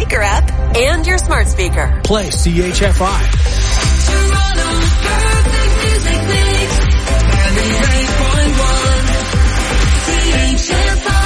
Spreaker app and your smart speaker. Play CHFI. Toronto, perfect music mix. 98.1 CHFI.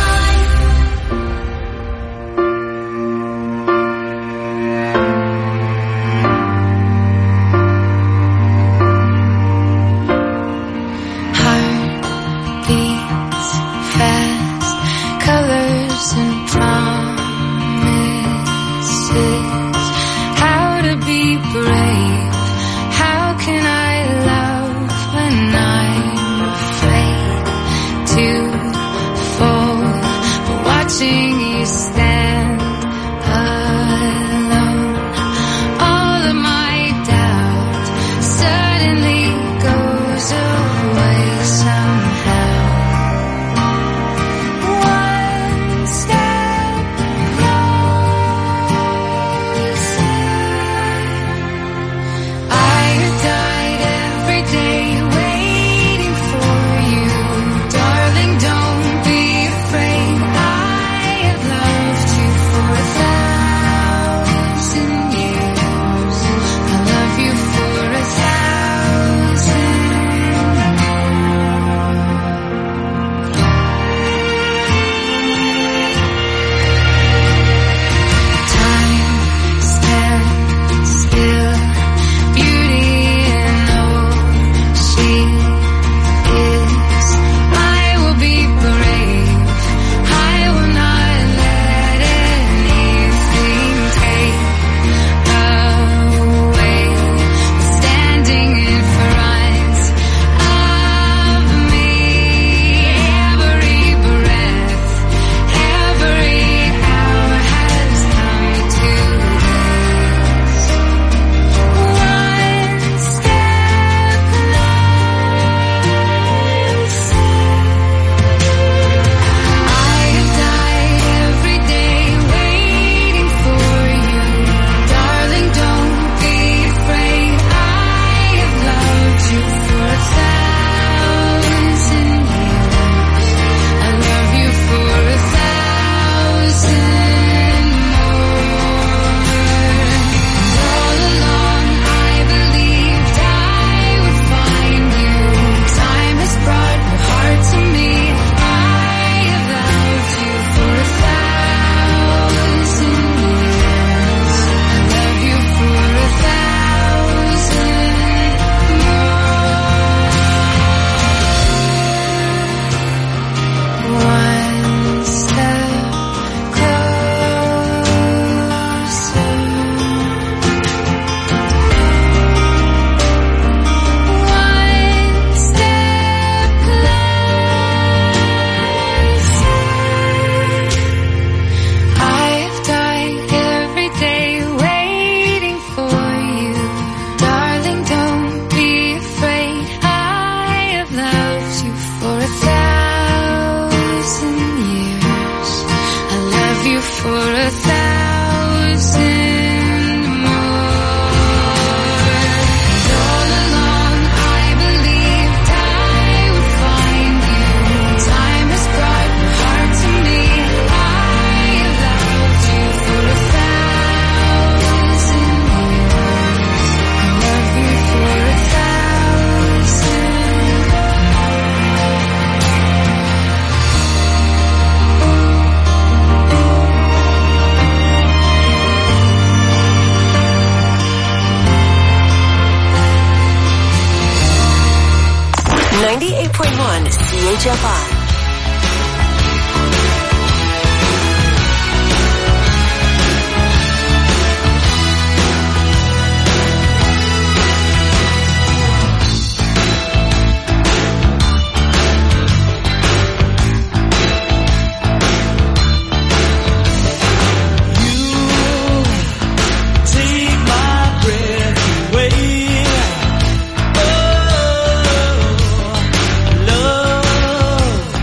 CHFI. Love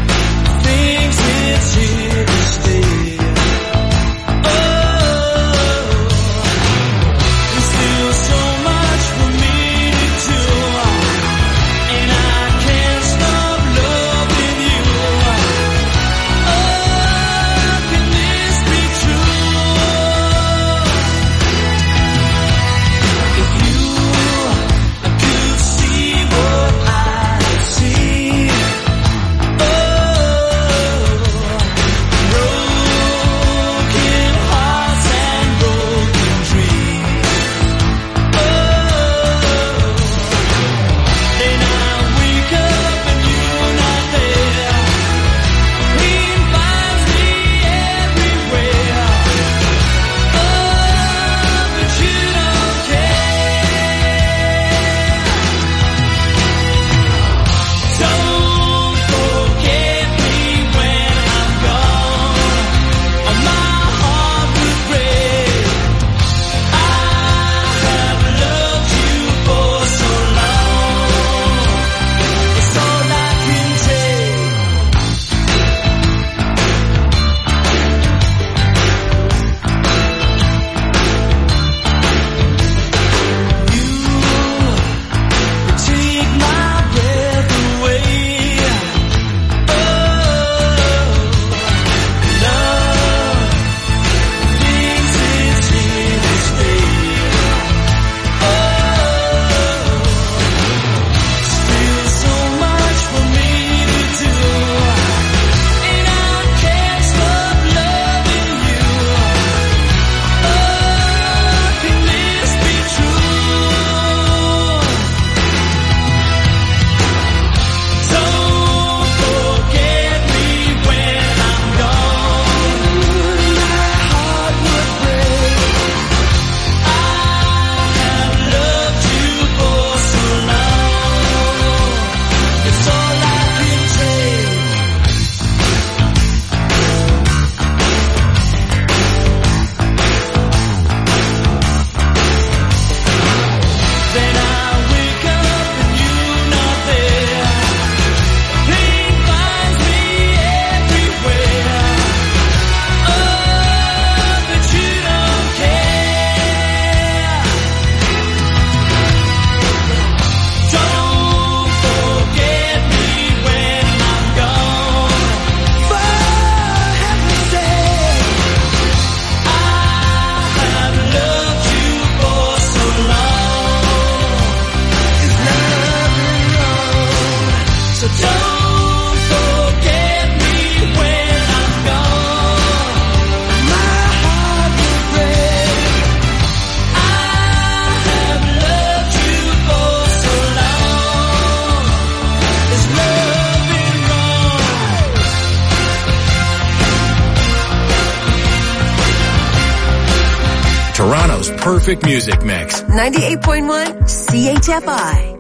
most perfect music mix. 98.1 CHFI.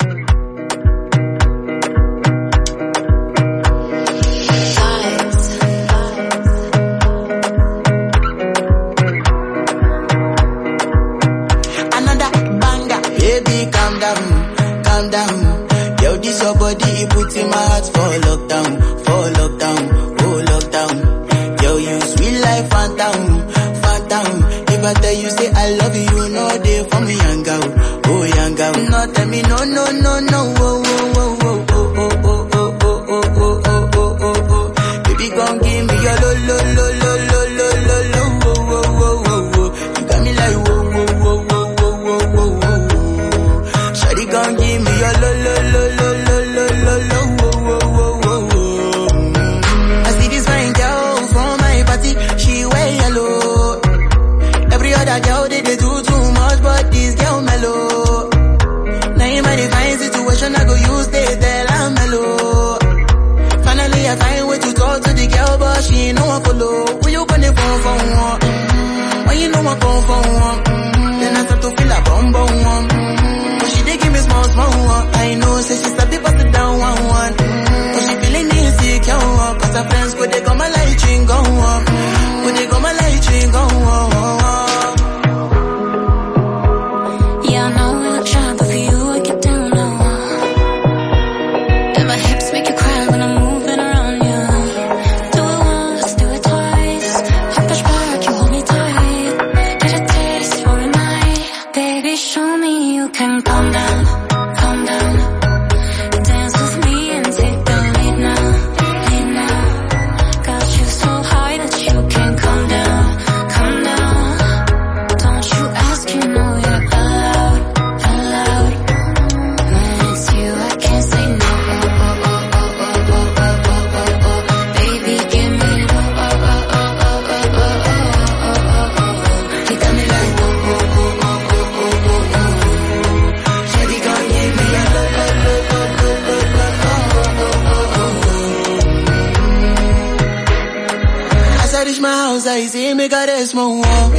Calm down. Yo, this your body, it puts in my heart for lockdown, oh lockdown. Yo, you sweet life, phantom. If I tell you, say I love you, you know they for me, young girl, oh young girl. No, tell me, no, oh, baby, gon' give me your lo. You got me like, whoa. Gon' give me your lo. I see this fine girl from my party, she wear yellow. Every other girl they do too much, but this girl mellow. Now in my divine situation, I go use they tell I'm mellow. Finally I find way to talk to the girl, but she ain't no one follow. When you gonna phone for one? When you know I come for one? Then I start to feel a bum one. She dey give me small one. I know, say she's a bit busted down one. But she feeling insecure, cause her friends go they come my light ring go on. Go they come my light ring go on. Yeah, I know we look shy, but for you I get down low. And my hips make you cry when I'm moving around you. Do it once, do it twice. I push back, you hold me tight. Get a taste for a night. Baby, show me you can calm down. Dance with me and take the lead now. Got you so high that you can't calm down. Don't you ask, you know you're allowed. When it's you, I can't say no. Baby, give me you got me like Shawty gon' give me a As I reach my house, I see me got a small wall.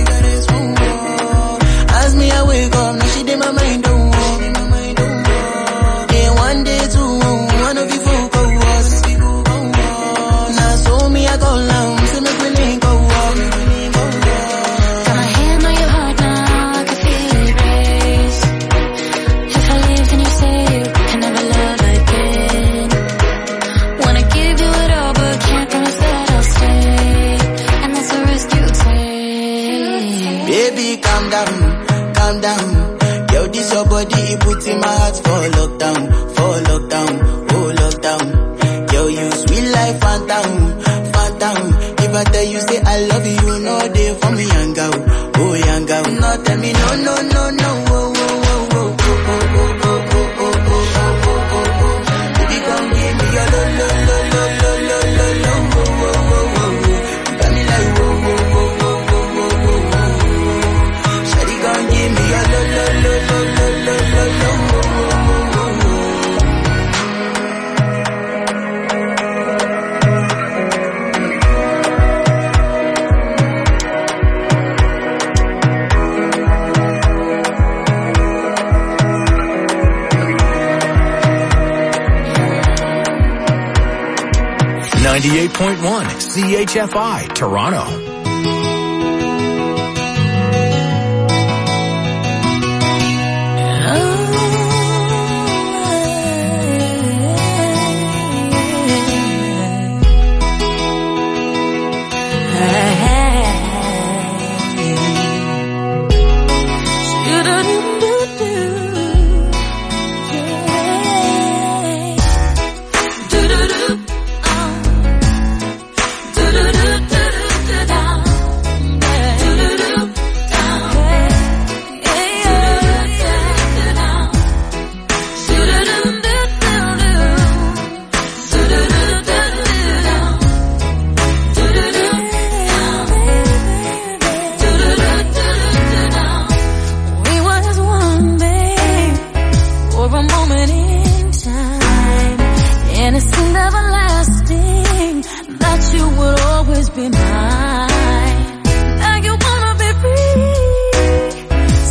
As me I wake up, now she did my mind don't walk. Then one day two, one of you folk go was. Now so me I go long, so me feeling go walk. got my hand on your heart now, I can feel it race. If I leave, then you say you can never love again. Wanna give you it all, but can't promise that I'll stay. And that's a risk you take. Baby, calm down. Yo, this your body, it puts in my heart for lockdown, oh lockdown. Yo, you sweet life, phantom. If I tell you, say I love you, you know they for me, young girl, oh young girl. No, tell me, no, oh. Baby, come give me your lo. You got me like, whoa. Shawty gon' give me your lo. 98.1 CHFI, Toronto. be mine. Now you wanna be free,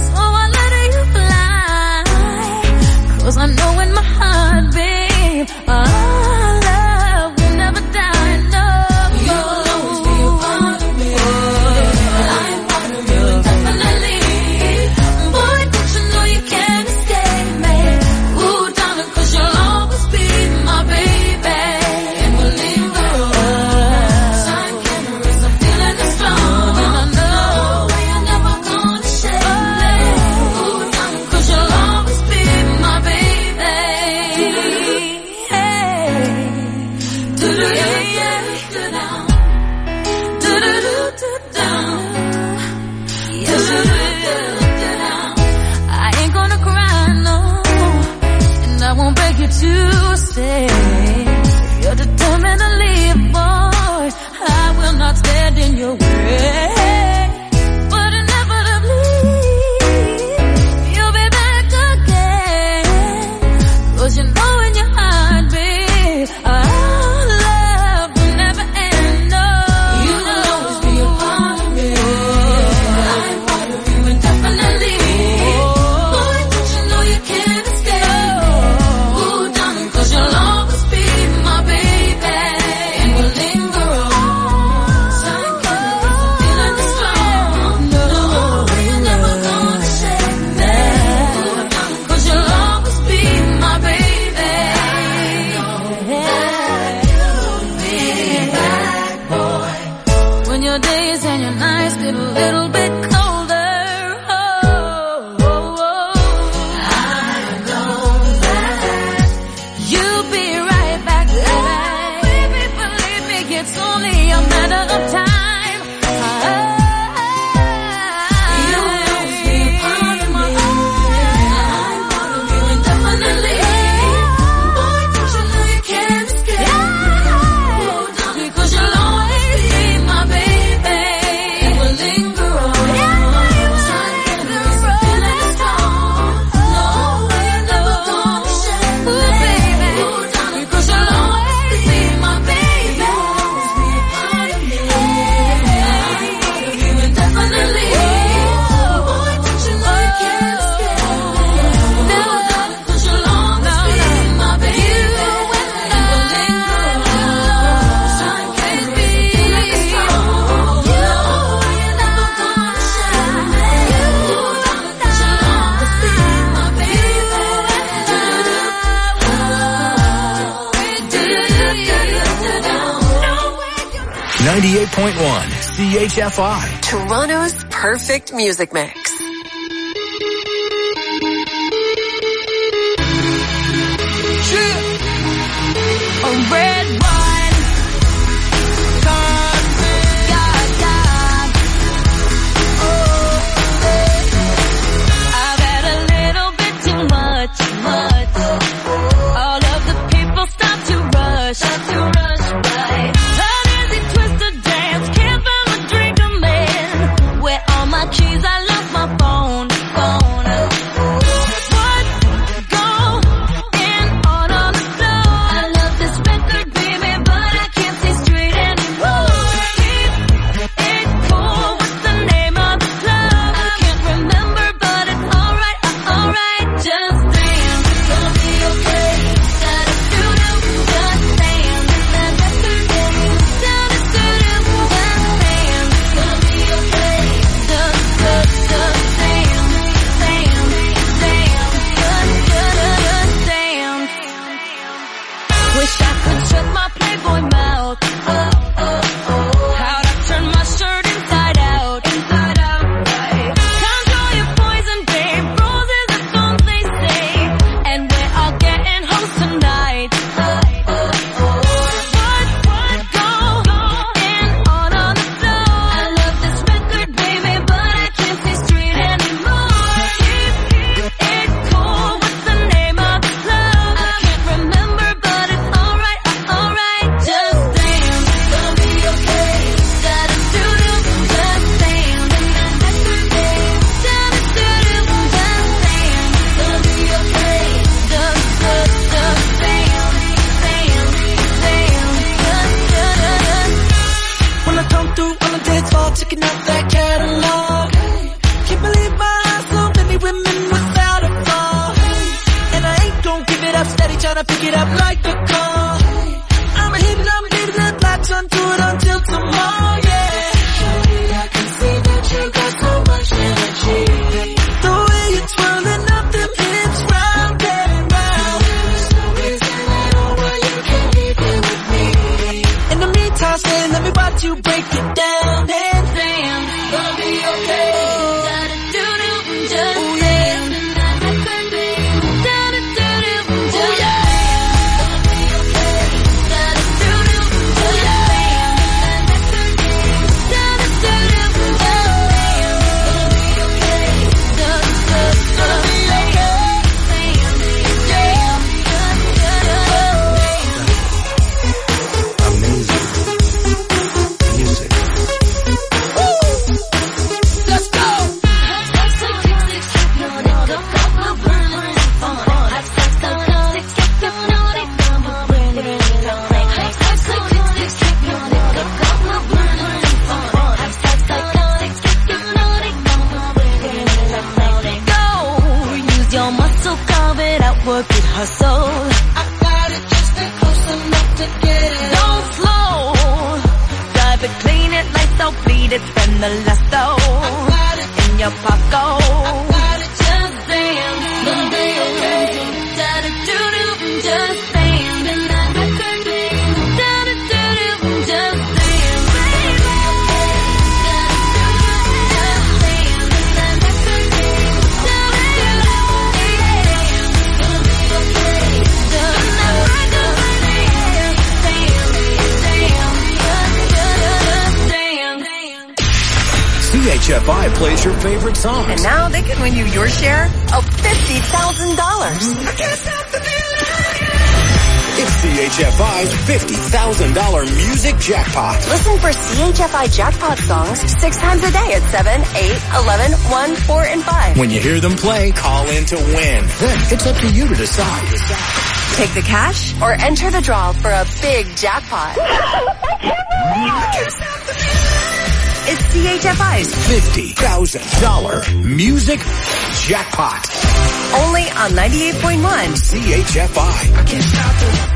98.1 CHFI. Toronto's perfect music mix. A red wine, I've had a little bit too much. All of the people stop to rush by. An easy twisted dance, can't find a drink I'm in. Where all my keys, I lost my phone. What going on the floor? I love this record, baby, but I can't see straight anymore. Keep it cool, what's the name of the club? I can't remember, but it's alright. Just dance, it's gonna be okay. Da-da-doo-doo, just dance. That record, baby, da-da-doo-doo, just dance. It's gonna be okay. Just dance. Wish I could shut my Playboy mouth. How'd I turn my shirt inside out? Control your poison, babe. Roses are thorns, they say. And we're all getting hoes tonight. What going on the floor? I love this record, baby, but I can't see straight anymore. Keep it cool, what's the name of the club? I can't remember, but it's alright. Just dance, it's gonna be okay. Da-da-doo-doo, just dance. And that record, babe, da-da-doo-doo, just dance. It's gonna be okay. Just dance. When I come through on the dance floor, checking out that catalog. Can't believe my eyes, so many women without a flaw. And I ain't gon' give it up, steady tryna pick it up like a car. I'm hitting up, lights on, do it until tomorrow, yeah. Shawty, I can see that you got so much energy. The way you're twirling up them hips round and round. There's no reason at all why you can't be there with me. In the meantime, say, let me watch you break it down and dance. Gonna be okay. Da-da-doo-doo, just dance. And that record, babe, da-da-doo-doo, just dance. Gonna be okay. Da-da-doo-doo, just dance. And that record, babe, da-da-doo-doo, just dance. Gonna be okay. Just gonna be okay. Amazing music. Let's go. Use your muscle, carve it out, work it, hustle. I got it just to close enough to get it. Don't slow. Drive it, clean it, lights out, bleed it, spend the last though. Got it, In your pocket. got it. Just dance. Gonna be okay. Da-da-doo-doo, just dance. And that record, babe, da-da-doo-doo, just dance. Baby. Da-da-doo-doo, just dance. And that record, babe, da-da-doo-doo, just dance. Gonna be okay. Just CHFI plays your favorite songs. And now they can win you your share of $50,000. It's CHFI's $50,000 music jackpot. Listen for CHFI jackpot songs 6 times a day at 7, 8, 11, 1, 4, and 5. When you hear them play, call in to win. Then it's up to you to decide. Take the cash or enter the draw for a big jackpot. It's CHFI's $50,000 music jackpot. only on 98.1 CHFI. I can't stop it.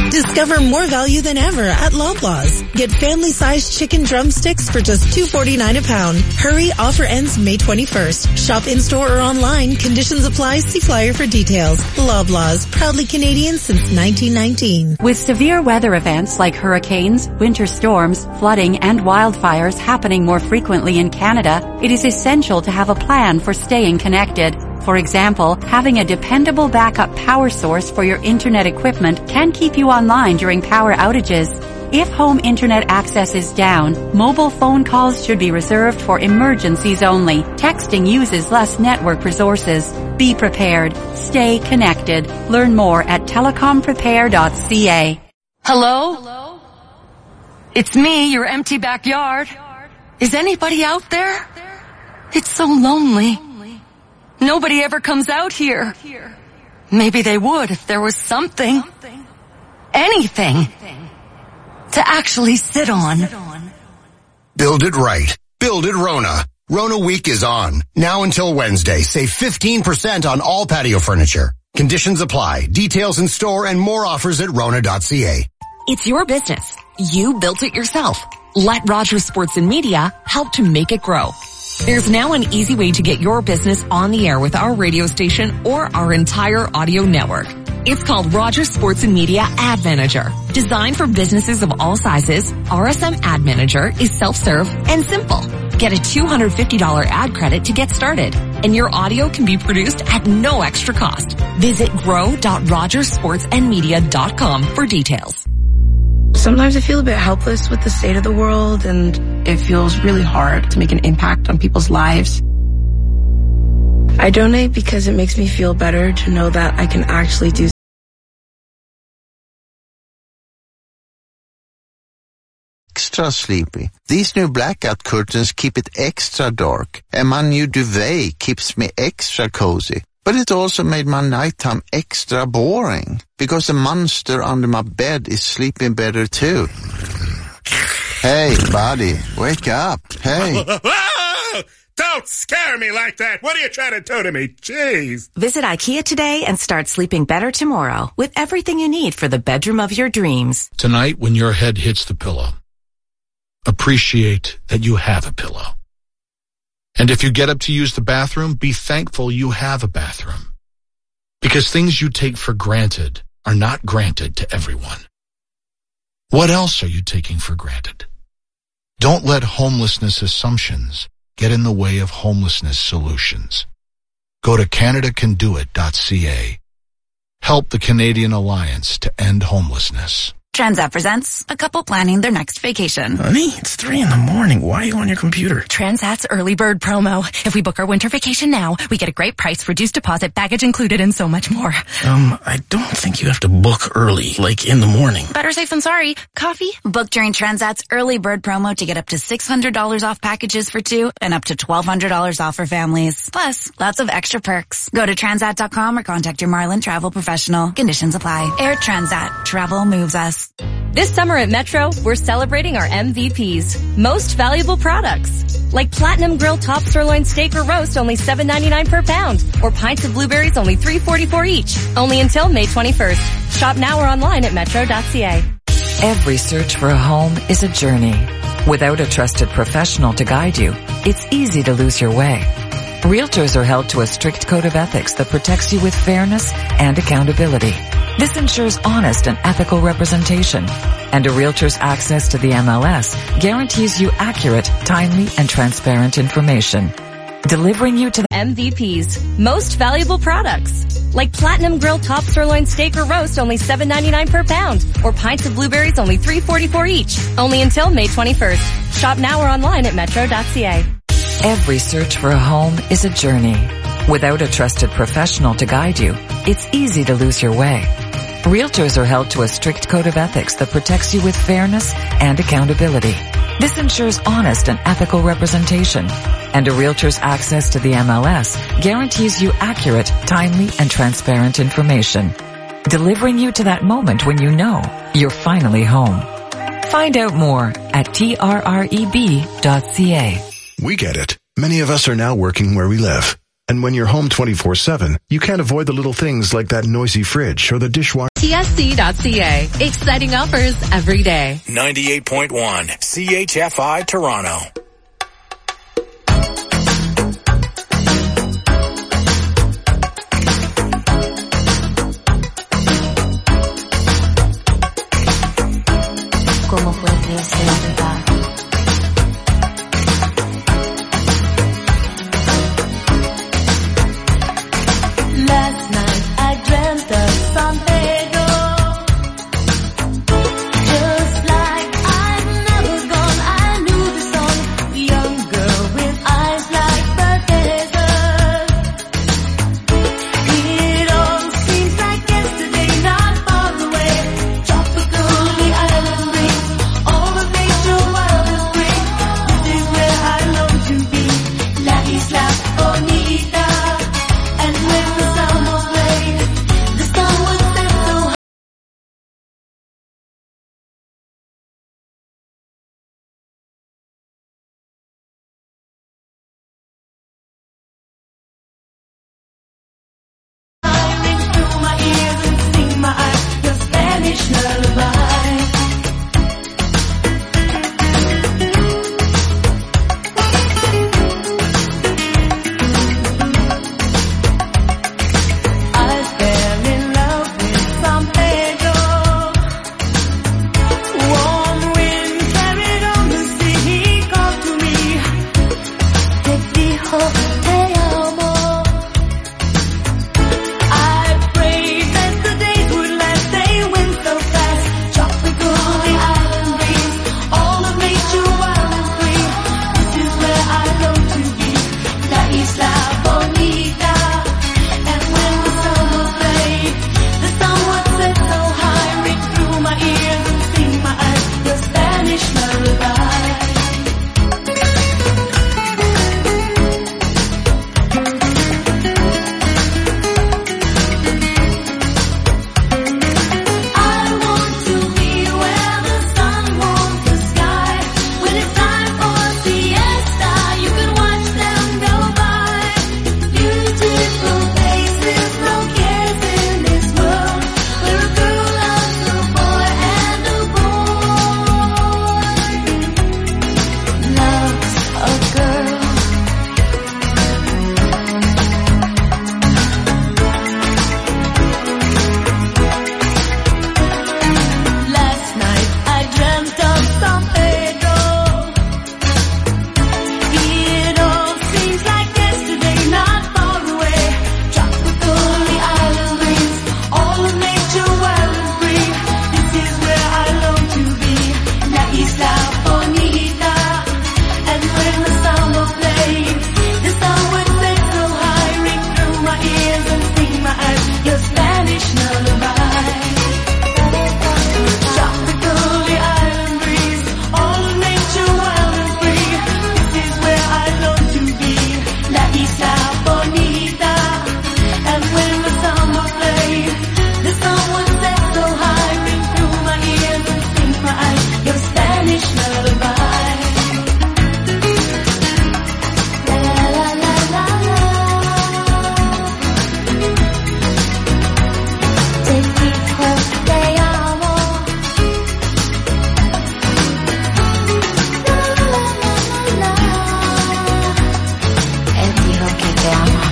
Discover more value than ever at Loblaws. Get family-sized chicken drumsticks for just $2.49 a pound. Hurry, offer ends May 21st. Shop in-store or online. Conditions apply. See flyer for details. Loblaws, proudly Canadian since 1919. With severe weather events like hurricanes, winter storms, flooding, and wildfires happening more frequently in Canada, it is essential to have a plan for staying connected. For example, having a dependable backup power source for your internet equipment can keep you online during power outages. If home internet access is down, mobile phone calls should be reserved for emergencies only. Texting uses less network resources. Be prepared. Stay connected. Learn more at telecomprepare.ca. Hello? It's me, your empty backyard. Is anybody out there? It's so lonely. Nobody ever comes out here. Maybe they would if there was something. Anything. To actually sit on. Build it right. Build it Rona. Rona Week is on. Now until Wednesday, save 15% on all patio furniture. Conditions apply. Details in store and more offers at Rona.ca. It's your business. You built it yourself. Let Rogers Sports and Media help to make it grow. There's now an easy way to get your business on the air with our radio station or our entire audio network. It's called Rogers Sports and Media Ad Manager. Designed for businesses of all sizes, RSM Ad Manager is self-serve and simple. Get a $250 ad credit to get started, and your audio can be produced at no extra cost. Visit grow.rogersportsandmedia.com for details. Sometimes I feel a bit helpless with the state of the world, and it feels really hard to make an impact on people's lives. I donate because it makes me feel better to know that I can actually do extra sleepy. These new blackout curtains keep it extra dark, and my new duvet keeps me extra cozy. But it also made my nighttime extra boring, because the monster under my bed is sleeping better too. Hey, buddy, wake up. Hey. Don't scare me like that. What are you trying to do to me? Jeez. Visit IKEA today and start sleeping better tomorrow with everything you need for the bedroom of your dreams. Tonight, when your head hits the pillow, appreciate that you have a pillow. And if you get up to use the bathroom, be thankful you have a bathroom. Because things you take for granted are not granted to everyone. What else are you taking for granted? Don't let homelessness assumptions get in the way of homelessness solutions. Go to CanadaCanDoIt.ca. Help the Canadian Alliance to end homelessness. Transat presents a couple planning their next vacation. Honey, it's 3 a.m. Why are you on your computer? Transat's early bird promo. If we book our winter vacation now, we get a great price, reduced deposit, baggage included, and so much more. I don't think you have to book early, like in the morning. Better safe than sorry. Coffee? Book during Transat's early bird promo to get up to $600 off packages for 2 and up to $1,200 off for families. Plus, lots of extra perks. Go to Transat.com or contact your Marlin travel professional. Conditions apply. Air Transat. Travel moves us. This summer at Metro, we're celebrating our MVPs, most valuable products. Like Platinum Grill Top Sirloin Steak or Roast, only $7.99 per pound. Or Pints of Blueberries, only $3.44 each. Only until May 21st. Shop now or online at metro.ca. Every search for a home is a journey. Without a trusted professional to guide you, it's easy to lose your way. Realtors are held to a strict code of ethics that protects you with fairness and accountability. This ensures honest and ethical representation, and a realtor's access to the MLS guarantees you accurate, timely, and transparent information, delivering you to the MVPs, most valuable products. Like Platinum Grill Top Sirloin Steak or Roast, only $7.99 per pound. Or Pints of Blueberries, only $3.44 each. Only until May 21st. Shop now or online at metro.ca. Every search for a home is a journey. Without a trusted professional to guide you, it's easy to lose your way. Realtors are held to a strict code of ethics that protects you with fairness and accountability. This ensures honest and ethical representation, and a realtor's access to the MLS guarantees you accurate, timely, and transparent information, delivering you to that moment when you know you're finally home. Find out more at trreb.ca. We get it. Many of us are now working where we live. And when you're home 24/7, you can't avoid the little things like that noisy fridge or the dishwasher. TSC.ca. Exciting offers every day. 98.1 CHFI Toronto. ¿Cómo puede ser verdad? Last night I dreamt of San Pedro, just like I'm never gone. I knew the song, the young girl with eyes like the desert. It all seems like yesterday, not far away. Tropical, the island breeze, all of nature wild and free. This is where I long to be, La Isla Bonita. And when the sound was played, the sun was set so high. Ring through my ears and sting my eyes, your Spanish lullaby. I fell in love with San Pedro. Warm wind carried on the sea. He called to me, te dijo te amo. I prayed that the days would last. They went so fast. Tropical, the island breeze, all of nature wild and free. This is where I long to be, La Isla Bonita. And when the sun was played, the sun was set so high. Ring through my ears and sting my eyes, your Spanish lullaby. I want to be where the sun warms the sky. When it's time for siesta, you can watch them go by. Beautiful faces, no cares in this world. Where a girl loves a boy and a boy loves a girl. Last night I dreamt of San Pedro. It all seems like yesterday, not far away. Tropical, the island breeze, all of nature wild and free. This is where I long to be, La Isla Bonita. And when the sound was played, the sun would set so high. Ring through my ears and sting my eyes, your Spanish lullaby. Tropical, the island breeze, all of nature wild and free. This is where I long to be, La Isla Bonita. And when the sun was played, the sun was set so high. Ring through my ears and sting my eyes, your Spanish lullaby. La la la la la. Te dijo te amo. La la la la la. Él dijo que te ama.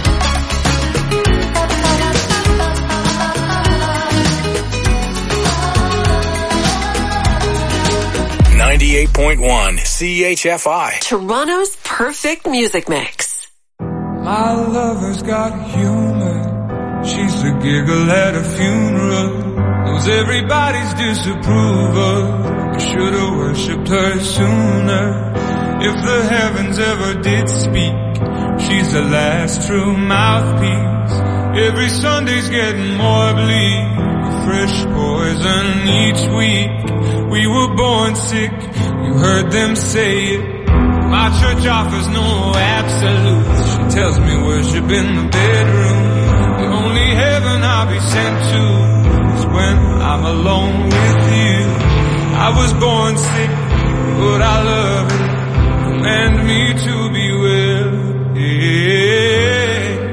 98.1 CHFI. Toronto's perfect music mix. My lover's got humor. She's a giggle at a funeral. Knows everybody's disapproval. I should've worshipped her sooner. If the heavens ever did speak, she's the last true mouthpiece. Every Sunday's getting more bleak. Fresh poison each week. We were born sick, you heard them say it. My church offers no absolutes. She tells me worship in the bedroom. The only heaven I'll be sent to is when I'm alone with you. I was born sick, but I love it. Command me to be well. Yeah.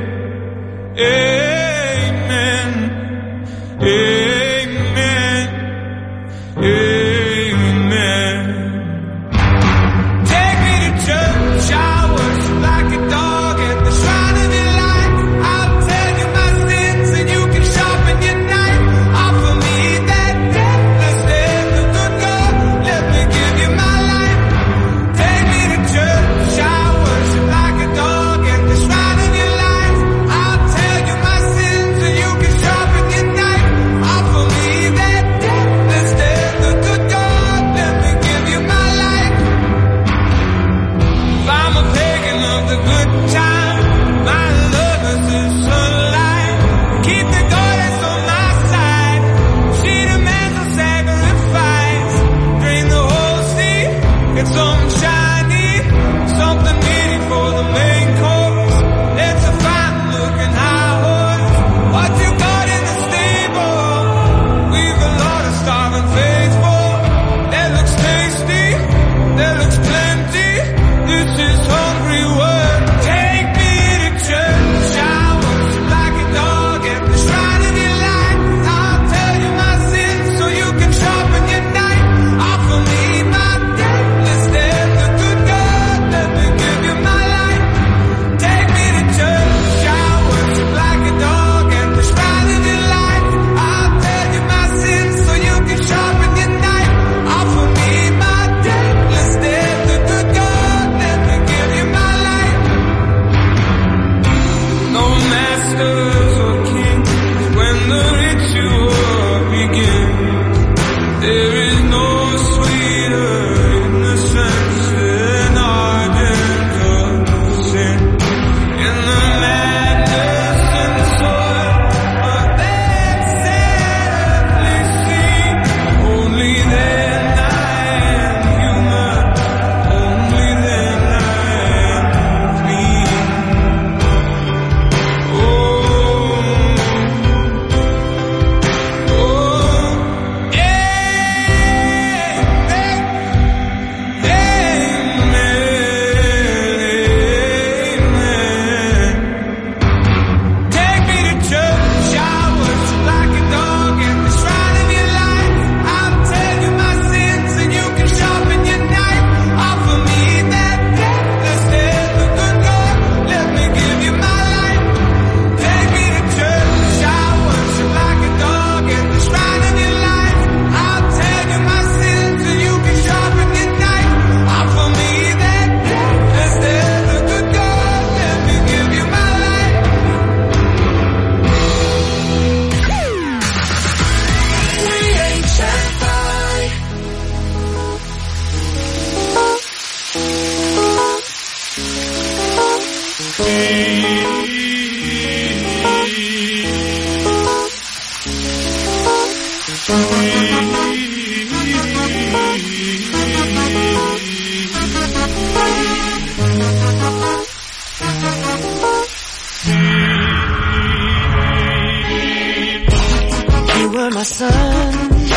You were my sun,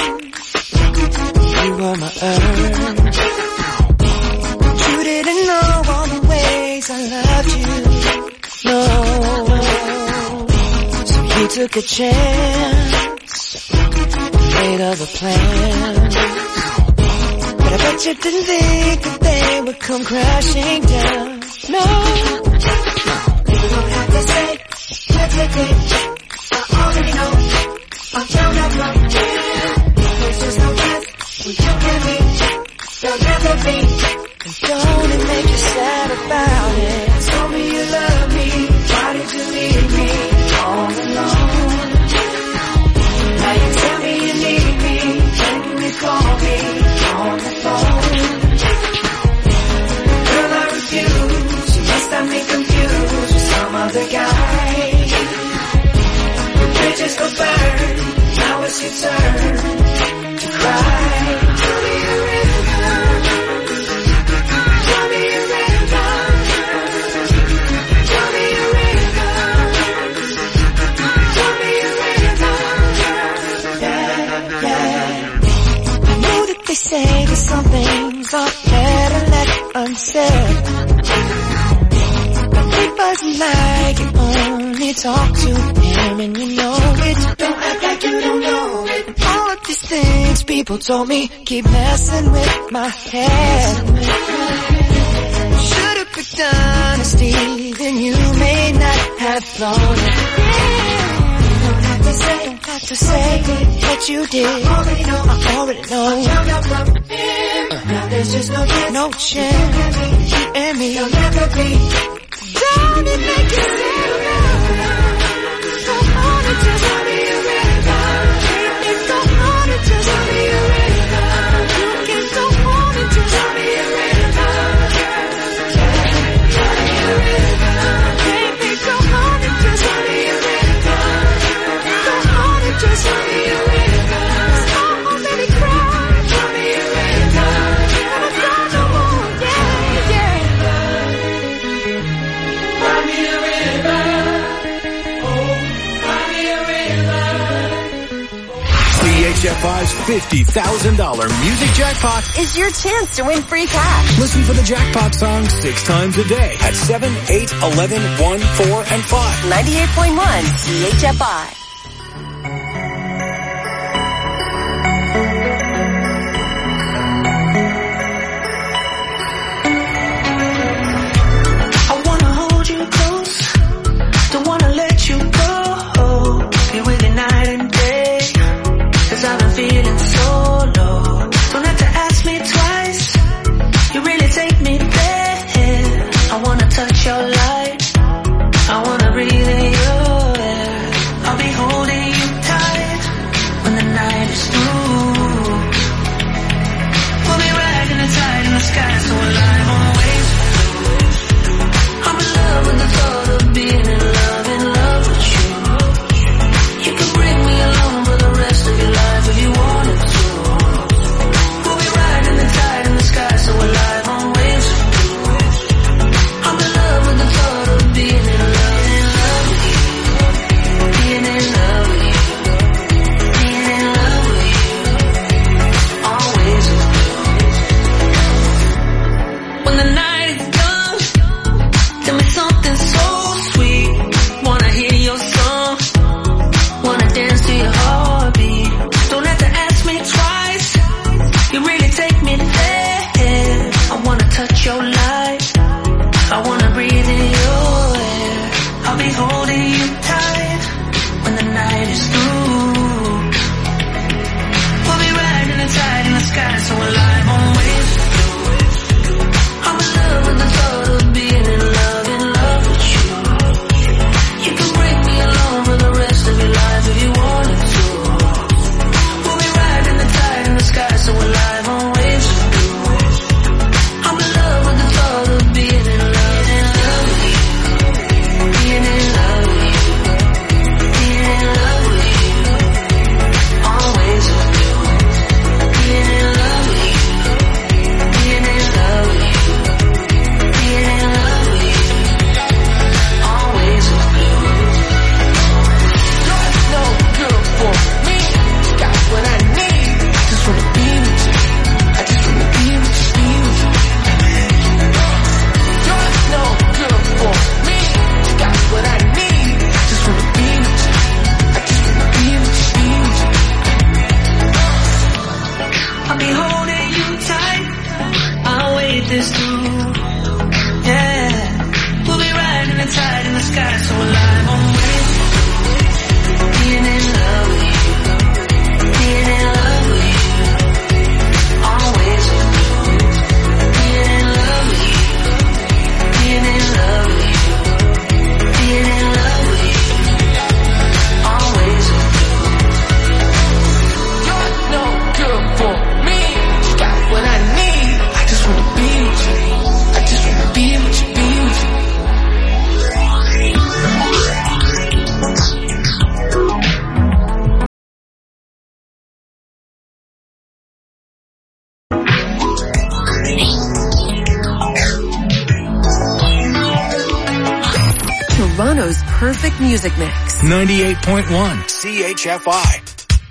you were my earth. You didn't know all the ways I loved you, no. So you took a chance, made other plans. But I bet you didn't think that they would come crashing down, no. You don't have to say, hesitate, I already know. I'm found out right here. There's just no path when you and me. There'll never be. And don't it make you sad about it? Told me you love me. Why did you leave me all alone? Now you tell me you need me. Can you call me on the phone? Girl, I refuse. You must have me confused with some other guy. Bridges go burn, now it's your turn to cry. Tell me a river, tell me a river, tell me a river, tell me a river, yeah, yeah. I know that they say that some things are better left unsaid. It wasn't like you only talk to him and you know it. Don't act like you don't know it. All of these things people told me keep messing with my head. Should've picked honesty, then you may not have flown it. Don't have to say what you did. I already know. Now there's just no chance. You and me, you'll never be. Don't it make you feel so hard to just be a river? It's so hard to just be a river. You get so hard to just be a river. Can't be so hard to just be a river. So hard to just be a river. I already cried. Just be a river. And I saw no more. Yeah, yeah. CHFI's $50,000 music jackpot is your chance to win free cash. Listen for the jackpot song 6 times a day at 7, 8, 11, 1, 4, and 5. 98.1 CHFI. I wanna hold you close, don't wanna let you go. Be with you night and day, 'cause I've been feeling so low. Don't have to ask me twice, you really take me there. I wanna touch your light, I wanna breathe in your air. I'll be home most perfect music mix. 98.1 CHFI.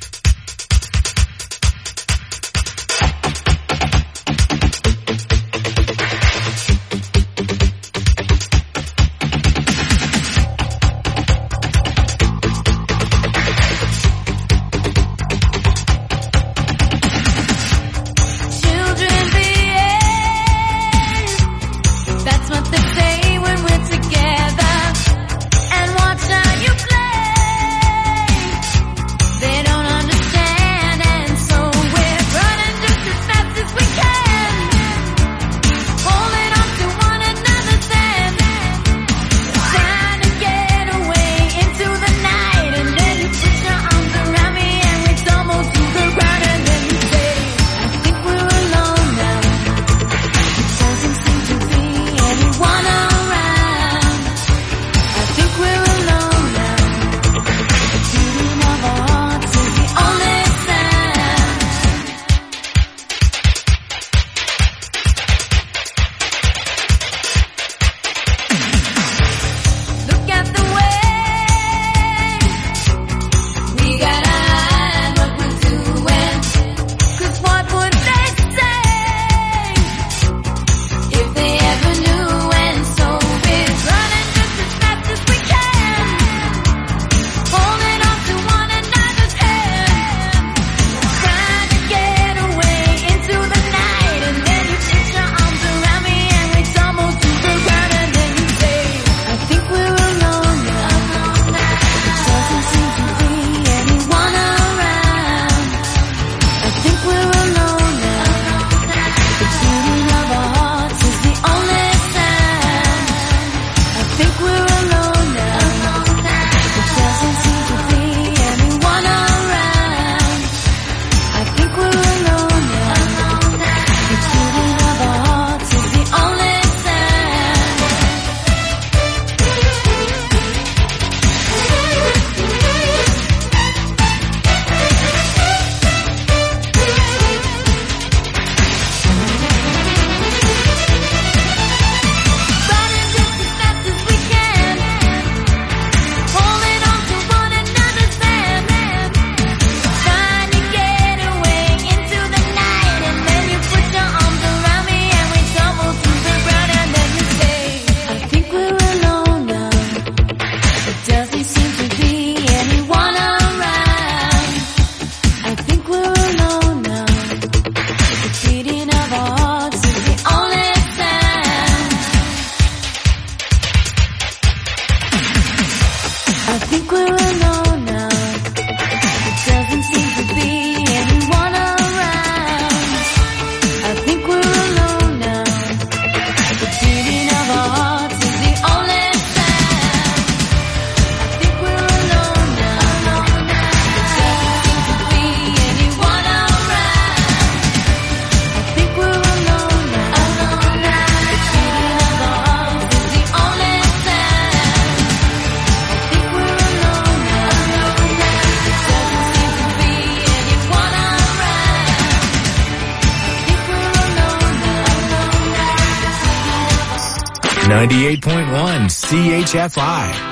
CHFI.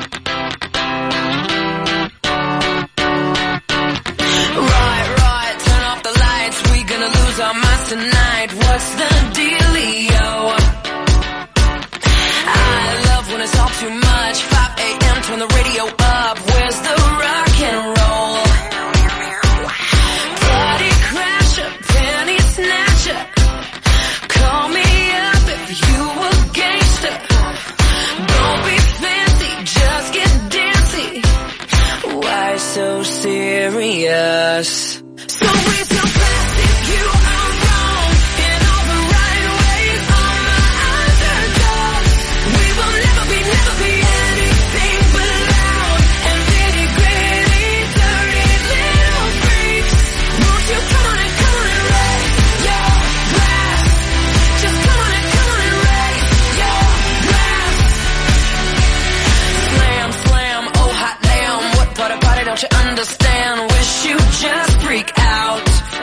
Tonight, what's the dealio? I love when it's all too much. 5 a.m. turn the radio up. Where's the rock and roll? Party crasher, penny snatcher. Call me up if you a gangster. Don't be fancy, just get dancy. Why so serious? So raise your glass if you are. Don't you understand? Wish you just freak out.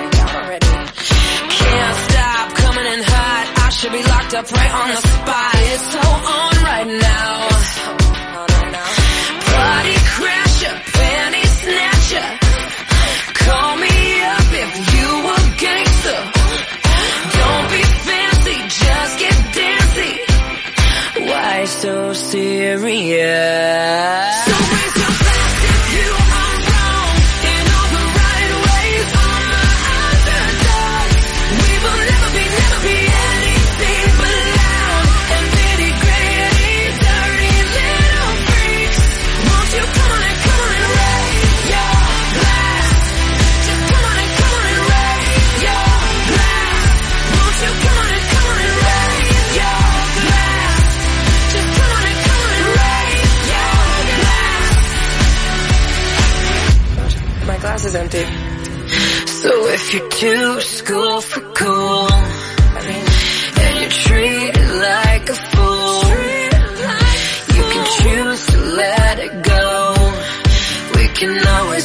Can't stop coming in hot. I should be locked up right on the spot. It's so on right now. is empty. So if you're too school for cool, and you're treated like a fool, you can choose to let it go. We can always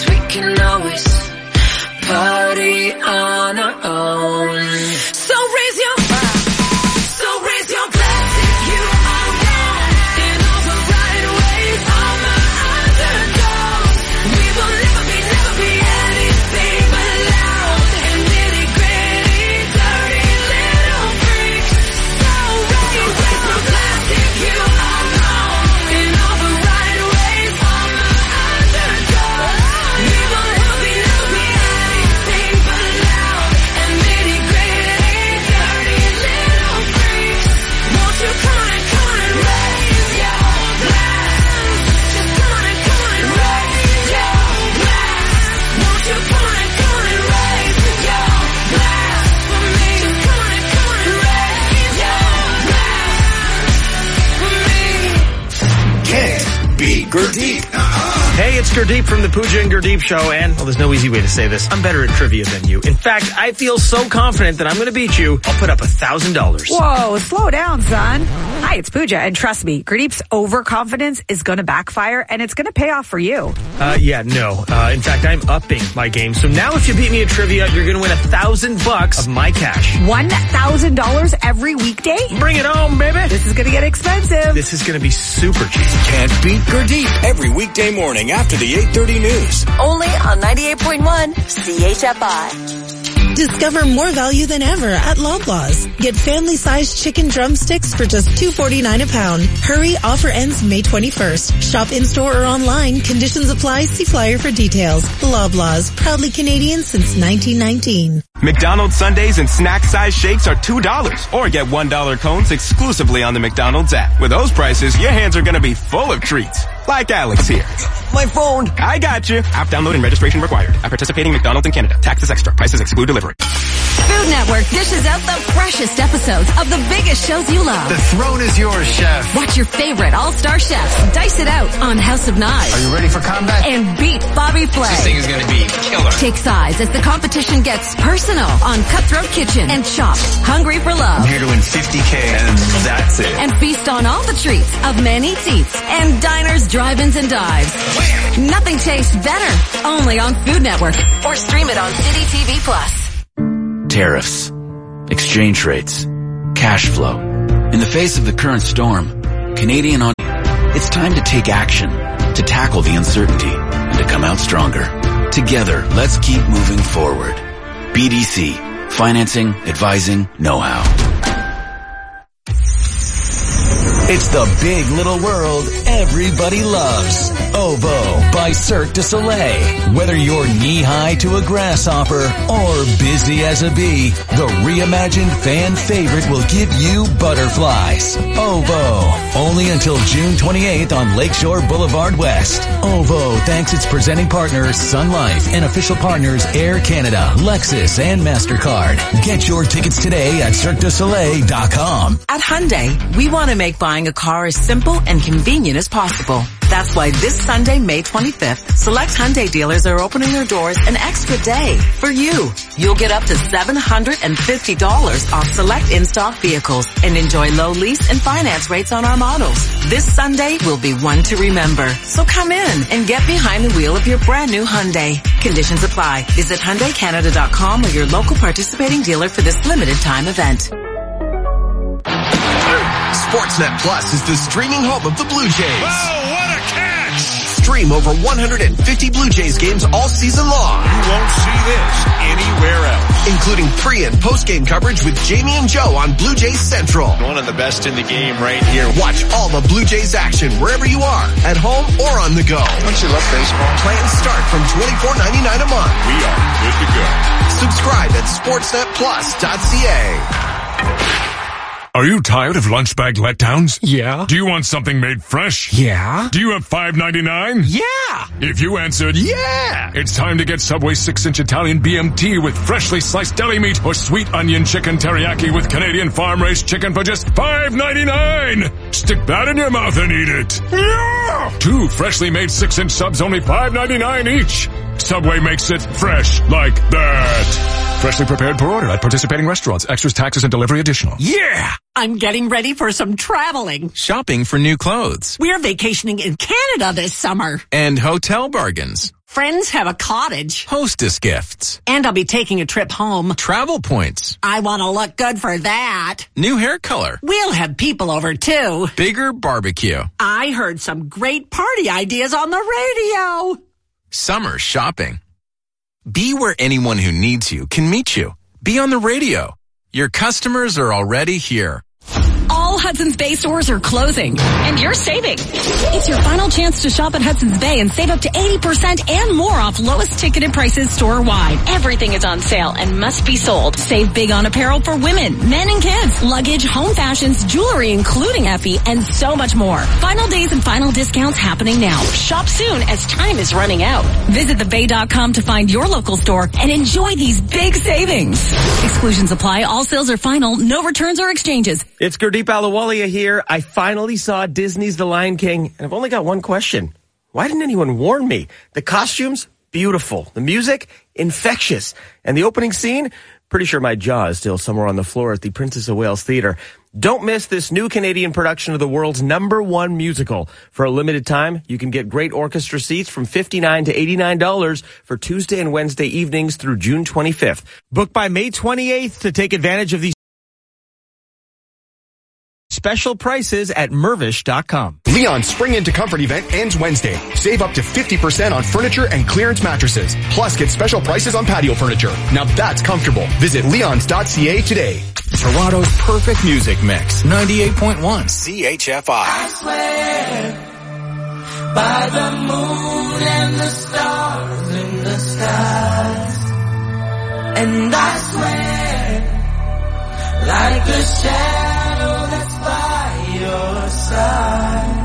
party on our own. So raise your glass if you are wrong. In all the right ways, all my underdogs. We will never be anything but loud and nitty-gritty, dirty little freaks. So raise your glass if you are wrong. In all the right ways, all my underdogs. We will never be anything but loud and nitty-gritty, dirty little freaks. Won't you come on and raise your glass? Just come on and raise your glass. Won't you come on and raise your glass for me? Just come on and raise your glass for me. Can't beat Gurdeep. Hey, it's Gurdeep from the Pooja and Gurdeep Show, and, well, there's no easy way to say this. I'm better at trivia than you. In fact, I feel so confident that I'm gonna beat you, I'll put up $1,000. Whoa, slow down, son. Hi, it's Pooja, and trust me, Gurdeep's overconfidence is gonna backfire, and it's gonna pay off for you. In fact, I'm upping my game. So now if you beat me at trivia, you're gonna win $1,000 of my cash. $1,000 every weekday? Bring it home, baby. This is gonna get expensive. This is gonna be super cheap. Can't beat Gurdeep every weekday morning after the 8:30 news. Only on 98.1 CHFI. Discover more value than ever at Loblaws. Get family-sized chicken drumsticks for just $2.49 a pound. Hurry, offer ends May 21st. Shop in-store or online. Conditions apply. See flyer for details. Loblaws, proudly Canadian since 1919. McDonald's sundaes and snack-sized shakes are $2, or get $1 cones exclusively on the McDonald's app. With those prices, your hands are gonna be full of treats. Like Alex here. My phone. I got you. App download and registration required. At participating McDonald's in Canada. Taxes extra. Prices exclude delivery. Food Network dishes out the freshest episodes of the biggest shows you love. The throne is yours, chef. Watch your favorite all-star chefs dice it out on House of Knives. Are you ready for combat? And beat Bobby Flay. This thing is gonna be killer. Take sides as the competition gets personal on Cutthroat Kitchen and Chopped, Hungry for Love. I'm here to win $50K and that's it. And feast on all the treats of Man Eats Eats and Diners, Drive-Ins, and Dives. Wham! Nothing tastes better. Only on Food Network. Or stream it on City TV Plus. Tariffs, exchange rates, cash flow. In the face of the current storm, it's time to take action, to tackle the uncertainty, and to come out stronger. Together, let's keep moving forward. BDC, financing, advising, know-how. It's the big little world everybody loves. Ovo by Cirque du Soleil. Whether you're knee-high to a grasshopper or busy as a bee, the reimagined fan favorite will give you butterflies. Ovo. Only until June 28th on Lakeshore Boulevard West. Ovo thanks its presenting partners Sun Life and official partners Air Canada, Lexus, and MasterCard. Get your tickets today at CirqueDuSoleil.com. At Hyundai, we want to make buying a car as simple and convenient as possible. That's why this Sunday, May 25th, select Hyundai dealers are opening their doors an extra day for you. You'll get up to $750 off select in-stock vehicles and enjoy low lease and finance rates on our models. This Sunday will be one to remember. So come in and get behind the wheel of your brand new Hyundai. Conditions apply. Visit HyundaiCanada.com or your local participating dealer for this limited time event. Sportsnet Plus is the streaming home of the Blue Jays. Oh, what a catch! Stream over 150 Blue Jays games all season long. You won't see this anywhere else. Including pre- and post-game coverage with Jamie and Joe on Blue Jays Central. One of the best in the game right here. Watch all the Blue Jays action wherever you are, at home or on the go. Don't you love baseball? Plans start from $24.99 a month. We are good to go. Subscribe at sportsnetplus.ca. Are you tired of lunch bag letdowns? Yeah. Do you want something made fresh? Yeah. Do you have $5.99? Yeah. If you answered yeah, it's time to get Subway 6-inch Italian BMT with freshly sliced deli meat or sweet onion chicken teriyaki with Canadian farm-raised chicken for just $5.99. Stick that in your mouth and eat it. Yeah. 2 freshly made 6-inch subs, only $5.99 each. Subway makes it fresh like that. Freshly prepared per order at participating restaurants. Extras, taxes, and delivery additional. Yeah! I'm getting ready for some traveling. Shopping for new clothes. We're vacationing in Canada this summer. And hotel bargains. Friends have a cottage. Hostess gifts. And I'll be taking a trip home. Travel points. I want to look good for that. New hair color. We'll have people over too. Bigger barbecue. I heard some great party ideas on the radio. Summer shopping. Be where anyone who needs you can meet you. Be on the radio. Your customers are already here. All Hudson's Bay stores are closing, and you're saving. It's your final chance to shop at Hudson's Bay and save up to 80% and more off lowest ticketed prices store-wide. Everything is on sale and must be sold. Save big on apparel for women, men and kids, luggage, home fashions, jewelry including Effie, and so much more. Final days and final discounts happening now. Shop soon as time is running out. Visit thebay.com to find your local store and enjoy these big savings. Exclusions apply. All sales are final. No returns or exchanges. It's Gurdeep Ahluwalia here. I finally saw Disney's The Lion King, and I've only got one question. Why didn't anyone warn me? The costumes, beautiful. The music, infectious. And the opening scene, pretty sure my jaw is still somewhere on the floor at the Princess of Wales Theatre. Don't miss this new Canadian production of the world's #1 musical. For a limited time, you can get great orchestra seats from $59 to $89 for Tuesday and Wednesday evenings through June 25th. Book by May 28th to take advantage of these special prices at Mervish.com. Leon's Spring Into Comfort event ends Wednesday. Save up to 50% on furniture and clearance mattresses. Plus, get special prices on patio furniture. Now that's comfortable. Visit leons.ca today. Toronto's perfect music mix. 98.1 CHFI. I swear by the moon and the stars in the skies. And I swear like the shadow that's by your side.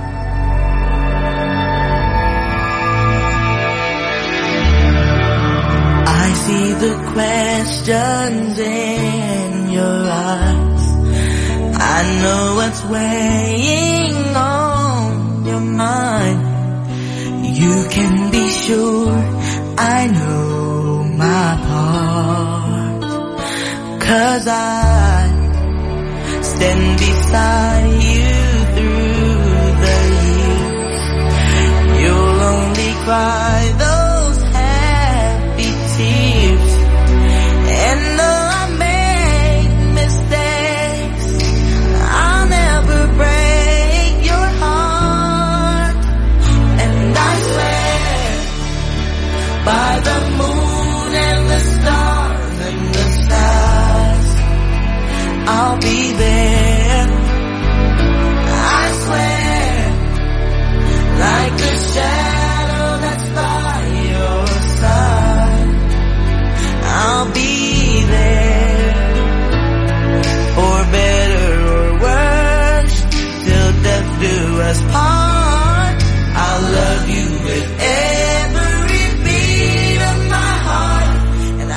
I see the questions in your eyes. I know what's weighing on your mind. You can be sure I know my part. 'Cause I stand beside you through the years. You'll only cry those happy tears. And though I make mistakes, I'll never break your heart. And I swear by the moon and the stars and the stars, I'll be there. I swear, like the shadow that's by your side, I'll be there. For better or worse, till death do us part. I'll love you with every beat of my heart. And I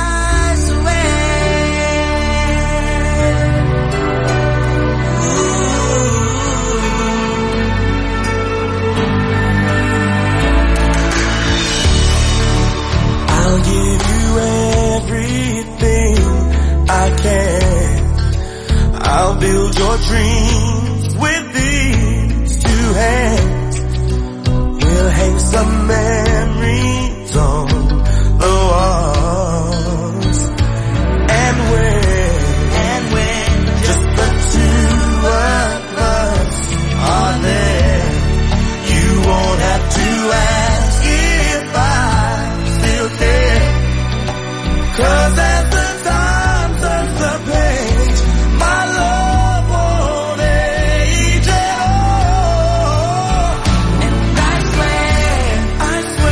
I'll give you everything I can. I'll build your dreams with these 2 hands. We'll hang some memories on the walls. And when just the 2 of us are there, you won't have to ask if I still care. 'Cause as the time turns the page, my love won't age at all. And I swear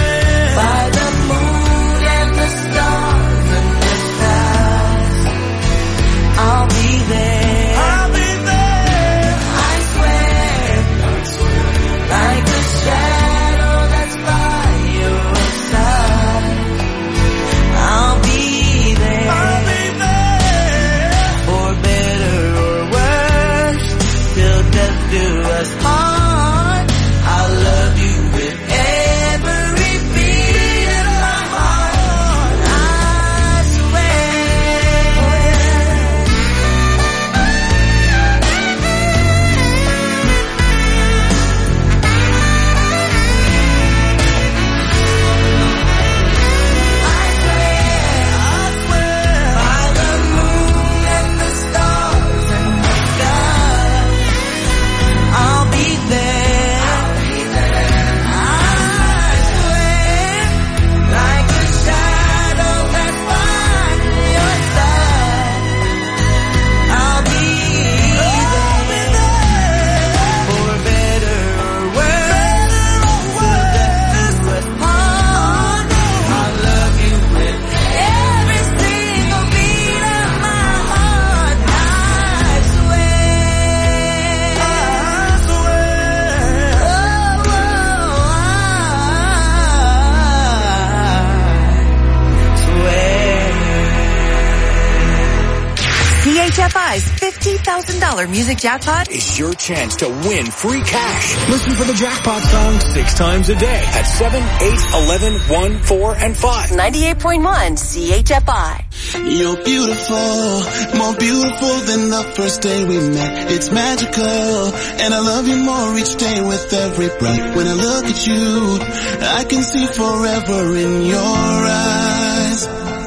$1,000 music jackpot is your chance to win free cash. Listen for the jackpot song 6 times a day at 7, 8, 11, 1, 4, and 5. 98.1 CHFI. You're beautiful, more beautiful than the first day we met. It's magical, and I love you more each day with every breath. When I look at you, I can see forever in your eyes.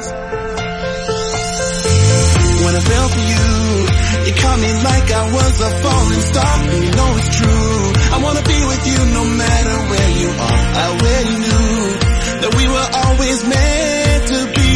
When I fell for you, you caught me like I was a falling star. And you know it's true, I wanna be with you no matter where you are. I already knew that we were always meant to be.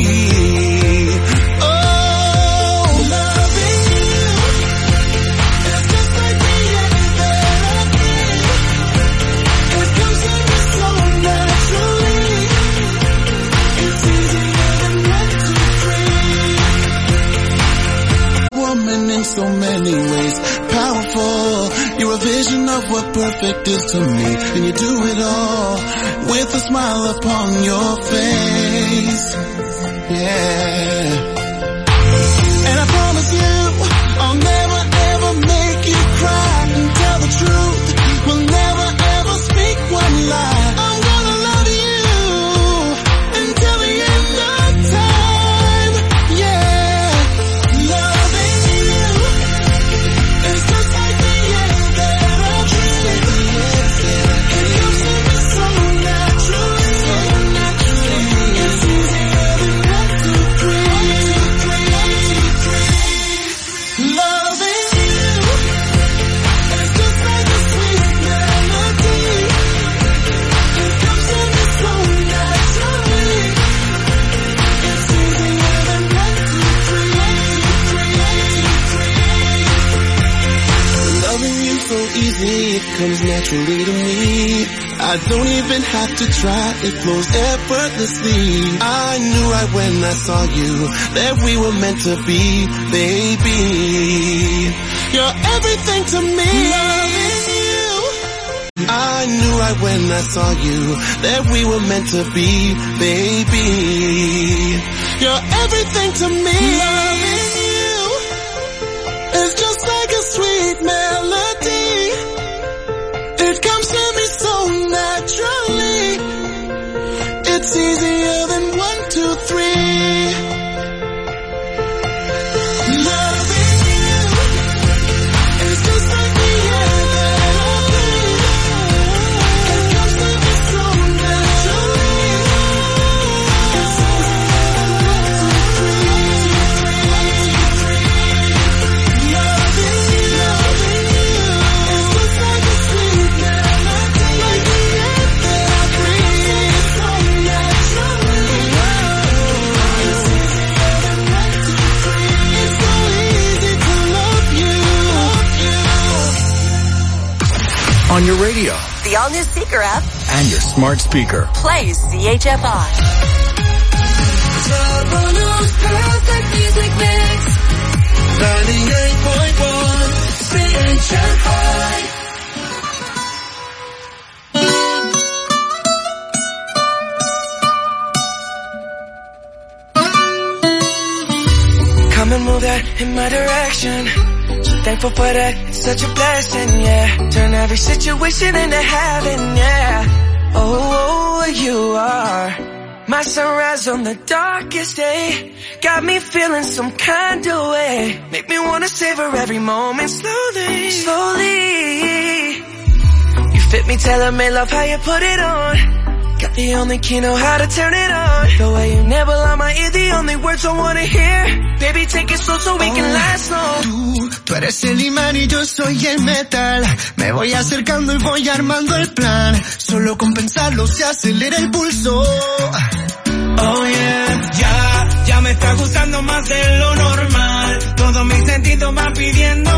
In so many ways, powerful. You're a vision of what perfect is to me, and you do it all with a smile upon your face. Yeah. And I promise you, I'll never ever make you cry and tell the truth. We'll never ever speak one lie. I'm gonna love you until the end of time. Yeah. Loving you is just like the air that I breathe. It comes to me so naturally. It's easier than 1, 2, 3. Loving you is just like a sweet melody. It comes to me so naturally. It's easier than 1, 2, 3. Loving you so easy, it comes naturally to me. I don't even have to try, it flows effortlessly. I knew right when I saw you that we were meant to be, baby. You're everything to me. Loving you. I knew right when I saw you that we were meant to be, baby. You're everything to me. Loving you is just like a sweet melody. It comes to me so naturally. It's easier than 1, 2, 3. Loving you is just like the air that I breathe. It comes to me so naturally. It's easier than 1, 2, 3. Loving you is just like a sweet melody. Like the air that I breathe. So naturally. It's easier than 1, 2, 3. It's so easy to love you. On your radio The all-new Seeker app and your smart speaker. plays CHFI. Toronto's perfect music mix. 98.1 CHFI. Come and move that in my direction. So thankful for that, it's such a blessing, yeah. Turn every situation into heaven, yeah. Oh, you are my sunrise on the darkest day. Got me feeling some kind of way. Make me wanna savor every moment slowly, slowly. You fit me, tailor-made, love how you put it on. Got the only key, know how to turn it on. The way you never lie my ear, the only words I wanna hear. Baby, take it slow so we can last long. Tú eres el imán y yo soy el metal. Me voy acercando y voy armando el plan. Solo con pensarlo se acelera el pulso. Oh yeah, ya me está gustando más de lo normal. Todos mis sentidos van pidiendo